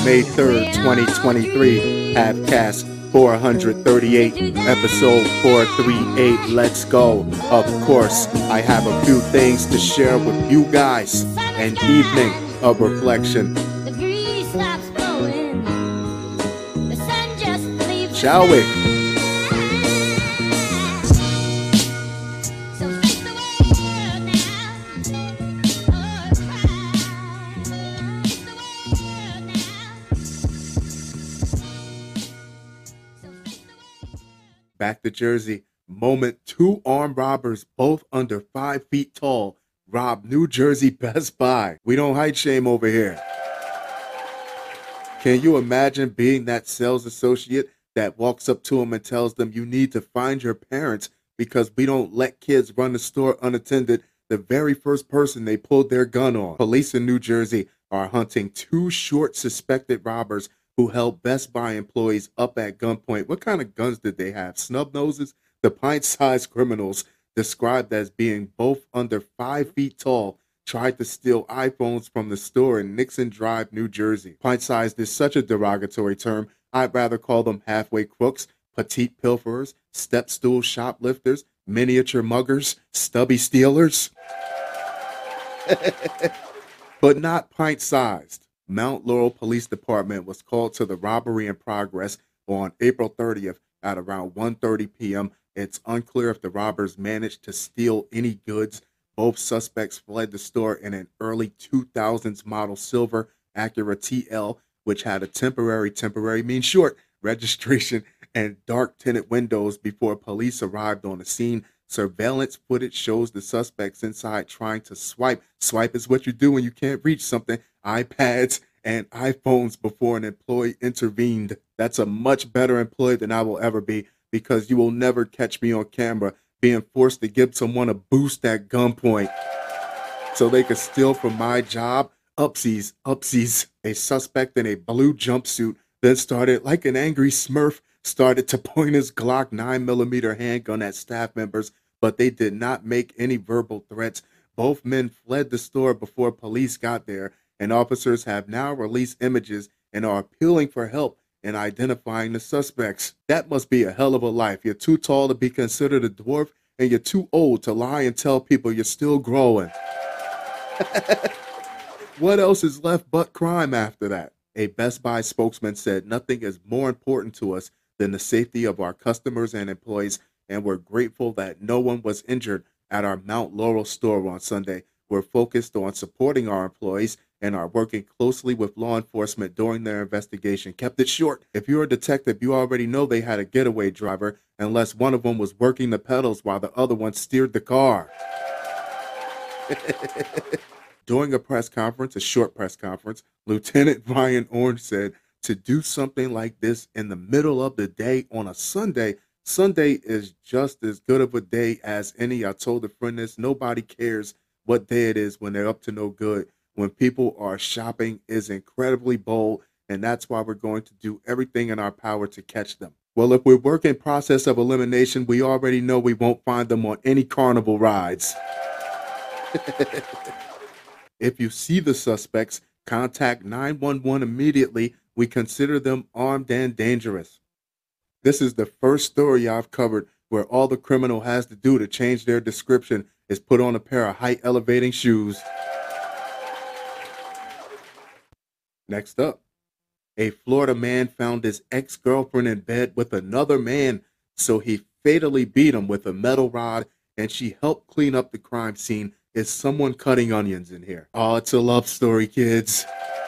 May 3rd, 2023, Halfcast 438, episode 438, let's go. Of course, I have a few things to share with you guys. An evening of reflection. Shall we? Back to Jersey. Moment, two armed robbers, both under 5 feet tall, rob New Jersey Best Buy. We don't height shame over here. Can you imagine being that sales associate that walks up to them and tells them you need to find your parents because we don't let kids run the store unattended? The very first person they pulled their gun on. Police in New Jersey are hunting two short suspected robbers who held Best Buy employees up at gunpoint. What kind of guns did they have? Snub noses? The pint-sized criminals, described as being both under 5 feet tall, tried to steal iPhones from the store in Nixon Drive, New Jersey. Pint-sized is such a derogatory term. I'd rather call them halfway crooks, petite pilferers, step stool shoplifters, miniature muggers, stubby stealers. But not pint-sized. Mount Laurel Police Department was called to the robbery in progress on April 30th at around 1:30 p.m. It's unclear if the robbers managed to steal any goods. Both suspects fled the store in an early 2000s model silver Acura TL, which had a temporary means short, registration and dark tinted windows before police arrived on the scene. Surveillance footage shows the suspects inside trying to swipe. Swipe is what you do when you can't reach something. iPads and iPhones before an employee intervened. That's a much better employee than I will ever be, because you will never catch me on camera being forced to give someone a boost at gunpoint so they could steal from my job. Upsies. A suspect in a blue jumpsuit then started, like an angry smurf, started to point his Glock 9mm handgun at staff members, but they did not make any verbal threats. Both men fled the store before police got there, and officers have now released images and are appealing for help in identifying the suspects. That must be a hell of a life. You're too tall to be considered a dwarf, and you're too old to lie and tell people you're still growing. What else is left but crime after that? A Best Buy spokesman said, "Nothing is more important to us than the safety of our customers and employees, and we're grateful that no one was injured at our Mount Laurel store on Sunday. We're focused on supporting our employees and are working closely with law enforcement during their investigation." Kept it short. If you're a detective, you already know they had a getaway driver, unless one of them was working the pedals while the other one steered the car. During a short press conference, Lieutenant Ryan Orange said, "To do something like this in the middle of the day on a Sunday is just as good of a day as any. I told a friend this, nobody cares what day it is when they're up to no good. When people are shopping is incredibly bold, and that's why we're going to do everything in our power to catch them." Well, if we work in process of elimination, we already know we won't find them on any carnival rides. If you see the suspects, contact 911 immediately. We consider them armed and dangerous. This is the first story I've covered where all the criminal has to do to change their description is put on a pair of height elevating shoes. Next up, a Florida man found his ex-girlfriend in bed with another man, so he fatally beat him with a metal rod, and she helped clean up the crime scene. Is someone cutting onions in here? Oh, it's a love story, kids.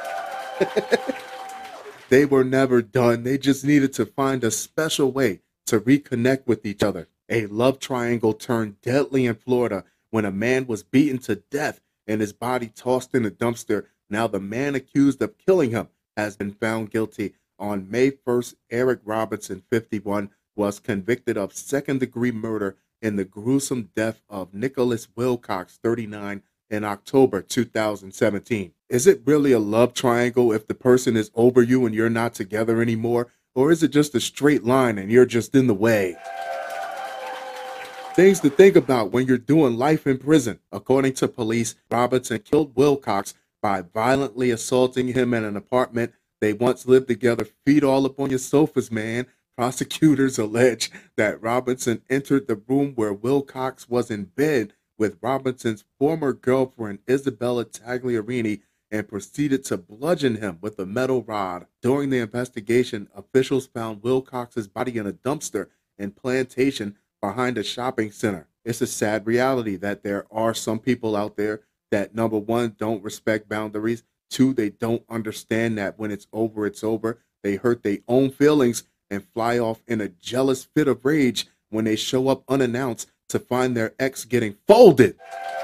They were never done. They just needed to find a special way to reconnect with each other. A love triangle turned deadly in Florida when a man was beaten to death and his body tossed in a dumpster. Now the man accused of killing him has been found guilty. On May 1st, Eric Robinson, 51, was convicted of second-degree murder in the gruesome death of Nicholas Wilcox, 39, in October 2017. Is it really a love triangle if the person is over you and you're not together anymore? Or is it just a straight line and you're just in the way? Things to think about when you're doing life in prison. According to police, Robinson killed Wilcox by violently assaulting him in an apartment They once lived together, feet all up on your sofas, man. Prosecutors allege that Robinson entered the room where Wilcox was in bed with Robinson's former girlfriend, Isabella Tagliarini, and proceeded to bludgeon him with a metal rod. During the investigation, officials found Wilcox's body in a dumpster in Plantation behind a shopping center. It's a sad reality that there are some people out there that, number one, don't respect boundaries. Two, they don't understand that when it's over, it's over. They hurt their own feelings and fly off in a jealous fit of rage when they show up unannounced to find their ex getting folded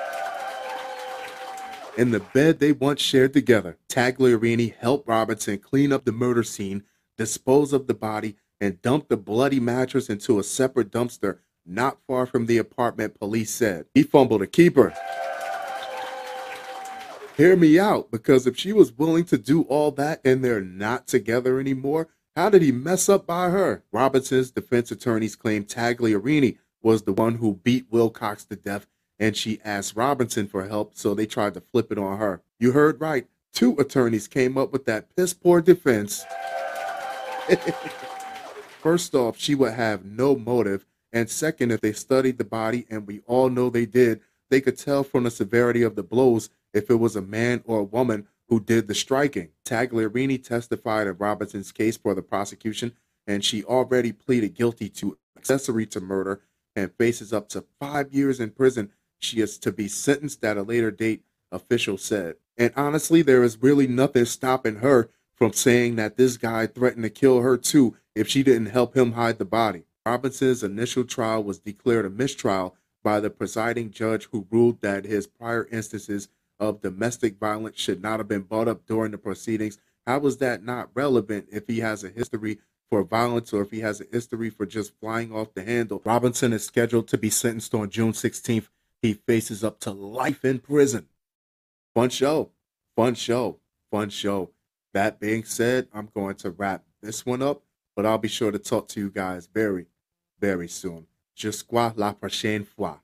in the bed they once shared together. Tagliarini helped Robinson clean up the murder scene, dispose of the body, and dump the bloody mattress into a separate dumpster not far from the apartment, police said. He fumbled a keeper. Hear me out, because if she was willing to do all that and they're not together anymore, how did he mess up by her? Robinson's defense attorneys claim Tagliarini was the one who beat Wilcox to death, and she asked Robinson for help, so they tried to flip it on her. You heard right. Two attorneys came up with that piss-poor defense. First off, she would have no motive, and second, if they studied the body, and we all know they did, they could tell from the severity of the blows if it was a man or a woman who did the striking. Tagliarini testified in Robinson's case for the prosecution, and she already pleaded guilty to accessory to murder and faces up to 5 years in prison. She is to be sentenced at a later date, officials said. And honestly, there is really nothing stopping her from saying that this guy threatened to kill her too if she didn't help him hide the body. Robinson's initial trial was declared a mistrial by the presiding judge, who ruled that his prior instances of domestic violence should not have been brought up during the proceedings. How is that not relevant if he has a history for violence or if he has a history for just flying off the handle? Robinson is scheduled to be sentenced on June 16th. He faces up to life in prison. Fun show. Fun show. Fun show. That being said, I'm going to wrap this one up, but I'll be sure to talk to you guys very, very soon. Jusqu'à la prochaine fois.